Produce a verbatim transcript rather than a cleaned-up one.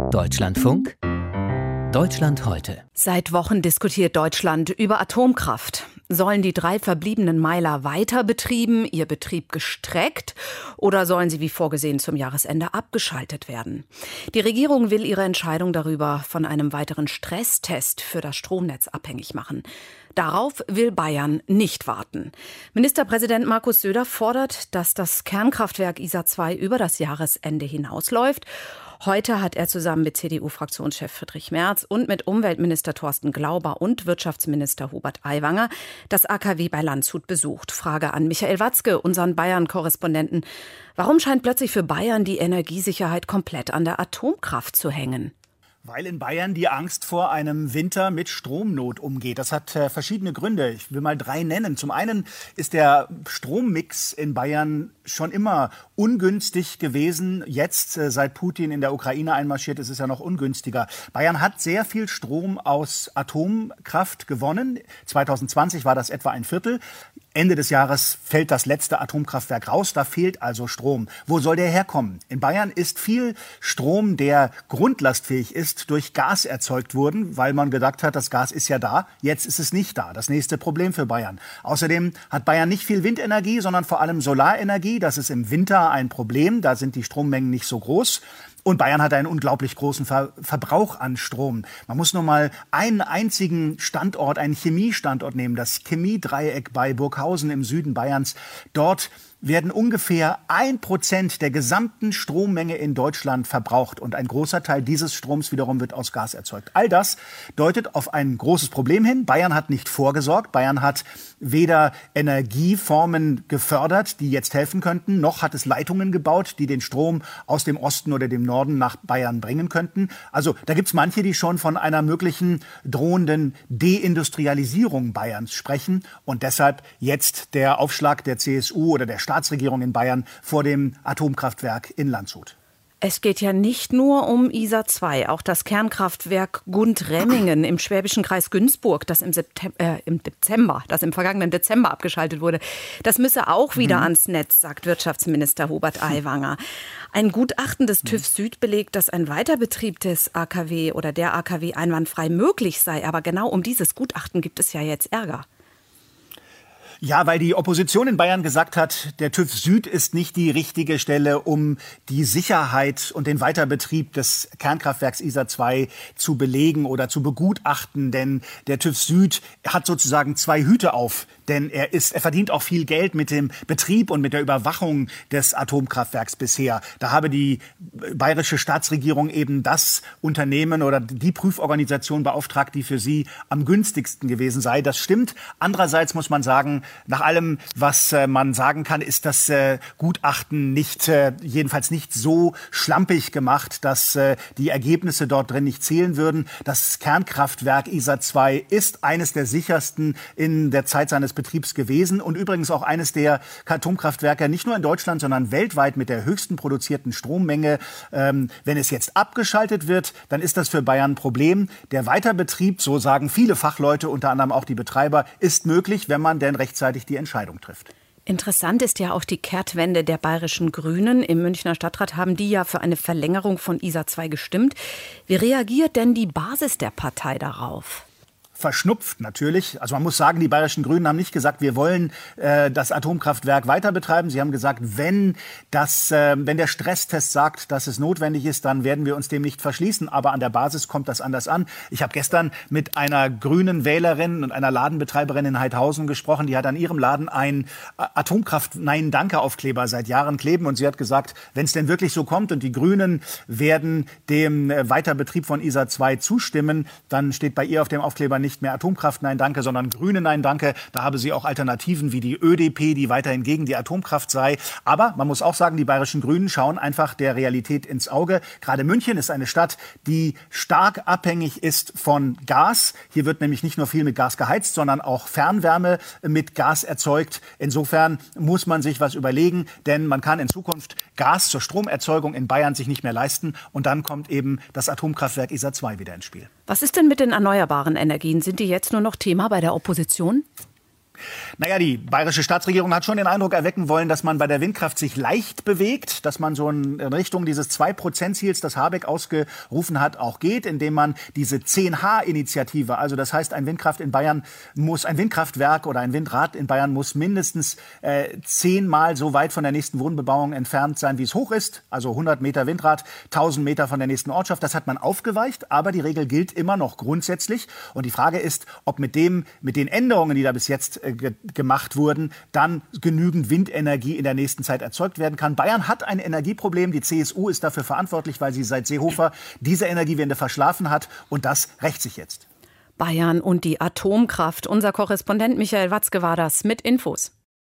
Deutschlandfunk Deutschland heute. Seit Wochen diskutiert Deutschland über Atomkraft. Sollen die drei verbliebenen Meiler weiter betrieben, ihr Betrieb gestreckt, oder sollen sie wie vorgesehen zum Jahresende abgeschaltet werden? Die Regierung will ihre Entscheidung darüber von einem weiteren Stresstest für das Stromnetz abhängig machen. Darauf will Bayern nicht warten. Ministerpräsident Markus Söder fordert, dass das Kernkraftwerk Isar zwei über das Jahresende hinausläuft. Heute hat er zusammen mit C D U-Fraktionschef Friedrich Merz und mit Umweltminister Thorsten Glauber und Wirtschaftsminister Hubert Aiwanger das A K W bei Landshut besucht. Frage an Michael Watzke, unseren Bayern-Korrespondenten. Warum scheint plötzlich für Bayern die Energiesicherheit komplett an der Atomkraft zu hängen? Weil in Bayern die Angst vor einem Winter mit Stromnot umgeht. Das hat äh, verschiedene Gründe. Ich will mal drei nennen. Zum einen ist der Strommix in Bayern schon immer ungünstig gewesen. Jetzt, äh, seit Putin in der Ukraine einmarschiert, ist es ja noch ungünstiger. Bayern hat sehr viel Strom aus Atomkraft gewonnen. zwanzig zwanzig war das etwa ein Viertel. Ende des Jahres fällt das letzte Atomkraftwerk raus, da fehlt also Strom. Wo soll der herkommen? In Bayern ist viel Strom, der grundlastfähig ist, durch Gas erzeugt worden, weil man gedacht hat, das Gas ist ja da, jetzt ist es nicht da. Das nächste Problem für Bayern. Außerdem hat Bayern nicht viel Windenergie, sondern vor allem Solarenergie. Das ist im Winter ein Problem, da sind die Strommengen nicht so groß. Und Bayern hat einen unglaublich großen Ver- Verbrauch an Strom. Man muss nur mal einen einzigen Standort, einen Chemiestandort nehmen, das Chemiedreieck bei Burghausen im Süden Bayerns. Dort werden ungefähr ein Prozent der gesamten Strommenge in Deutschland verbraucht. Und ein großer Teil dieses Stroms wiederum wird aus Gas erzeugt. All das deutet auf ein großes Problem hin. Bayern hat nicht vorgesorgt. Bayern hat weder Energieformen gefördert, die jetzt helfen könnten, noch hat es Leitungen gebaut, die den Strom aus dem Osten oder dem Norden nach Bayern bringen könnten. Also da gibt es manche, die schon von einer möglichen drohenden Deindustrialisierung Bayerns sprechen. Und deshalb jetzt der Aufschlag der C S U oder der Staatsregierung in Bayern vor dem Atomkraftwerk in Landshut. Es geht ja nicht nur um Isar zwei. Auch das Kernkraftwerk Gundremmingen im schwäbischen Kreis Günzburg, das im, September, äh, im Dezember, das im vergangenen Dezember abgeschaltet wurde, das müsse auch wieder mhm. ans Netz, sagt Wirtschaftsminister Hubert Aiwanger. Ein Gutachten des TÜV Süd belegt, dass ein Weiterbetrieb des A K W oder der A K W einwandfrei möglich sei. Aber genau um dieses Gutachten gibt es ja jetzt Ärger. Ja, weil die Opposition in Bayern gesagt hat, der TÜV Süd ist nicht die richtige Stelle, um die Sicherheit und den Weiterbetrieb des Kernkraftwerks Isar zwei zu belegen oder zu begutachten. Denn der TÜV Süd hat sozusagen zwei Hüte auf. Denn er ist, er verdient auch viel Geld mit dem Betrieb und mit der Überwachung des Atomkraftwerks bisher. Da habe die bayerische Staatsregierung eben das Unternehmen oder die Prüforganisation beauftragt, die für sie am günstigsten gewesen sei. Das stimmt. Andererseits muss man sagen, nach allem, was äh, man sagen kann, ist das äh, Gutachten nicht, äh, jedenfalls nicht so schlampig gemacht, dass äh, die Ergebnisse dort drin nicht zählen würden. Das Kernkraftwerk Isar zwei ist eines der sichersten in der Zeit seines Betriebs gewesen und übrigens auch eines der Atomkraftwerke, nicht nur in Deutschland, sondern weltweit mit der höchsten produzierten Strommenge. Ähm, wenn es jetzt abgeschaltet wird, dann ist das für Bayern ein Problem. Der Weiterbetrieb, so sagen viele Fachleute, unter anderem auch die Betreiber, ist möglich, wenn man denn rechtzeitig die Entscheidung trifft. Interessant ist ja auch die Kehrtwende der bayerischen Grünen. Im Münchner Stadtrat haben die ja für eine Verlängerung von Isar zwei gestimmt. Wie reagiert denn die Basis der Partei darauf? Verschnupft natürlich. Also man muss sagen, die bayerischen Grünen haben nicht gesagt, wir wollen äh, das Atomkraftwerk weiter betreiben. Sie haben gesagt, wenn, das, äh, wenn der Stresstest sagt, dass es notwendig ist, dann werden wir uns dem nicht verschließen. Aber an der Basis kommt das anders an. Ich habe gestern mit einer grünen Wählerin und einer Ladenbetreiberin in Heidhausen gesprochen. Die hat an ihrem Laden einen Atomkraft-Nein-Danke-Aufkleber seit Jahren kleben. Und sie hat gesagt, wenn es denn wirklich so kommt und die Grünen werden dem Weiterbetrieb von Isar zwei zustimmen, dann steht bei ihr auf dem Aufkleber nicht nicht mehr Atomkraft, nein danke, sondern Grüne, nein danke. Da habe sie auch Alternativen wie die Ö D P, die weiterhin gegen die Atomkraft sei. Aber man muss auch sagen, die bayerischen Grünen schauen einfach der Realität ins Auge. Gerade München ist eine Stadt, die stark abhängig ist von Gas. Hier wird nämlich nicht nur viel mit Gas geheizt, sondern auch Fernwärme mit Gas erzeugt. Insofern muss man sich was überlegen, denn man kann in Zukunft Gas zur Stromerzeugung in Bayern sich nicht mehr leisten. Und dann kommt eben das Atomkraftwerk Isar zwei wieder ins Spiel. Was ist denn mit den erneuerbaren Energien? Sind die jetzt nur noch Thema bei der Opposition? Naja, die bayerische Staatsregierung hat schon den Eindruck erwecken wollen, dass man bei der Windkraft sich leicht bewegt, dass man so in Richtung dieses zwei Prozent Ziels, das Habeck ausgerufen hat, auch geht, indem man diese zehn H Initiative, also das heißt, ein Windkraft in Bayern muss, ein Windkraftwerk oder ein Windrad in Bayern muss mindestens äh, zehnmal so weit von der nächsten Wohnbebauung entfernt sein, wie es hoch ist, also hundert Meter Windrad, tausend Meter von der nächsten Ortschaft. Das hat man aufgeweicht, aber die Regel gilt immer noch grundsätzlich. Und die Frage ist, ob mit dem, mit den Änderungen, die da bis jetzt äh, ge- gemacht wurden, dann genügend Windenergie in der nächsten Zeit erzeugt werden kann. Bayern hat ein Energieproblem. Die C S U ist dafür verantwortlich, weil sie seit Seehofer diese Energiewende verschlafen hat. Und das rächt sich jetzt. Bayern und die Atomkraft. Unser Korrespondent Michael Watzke war das mit Infos.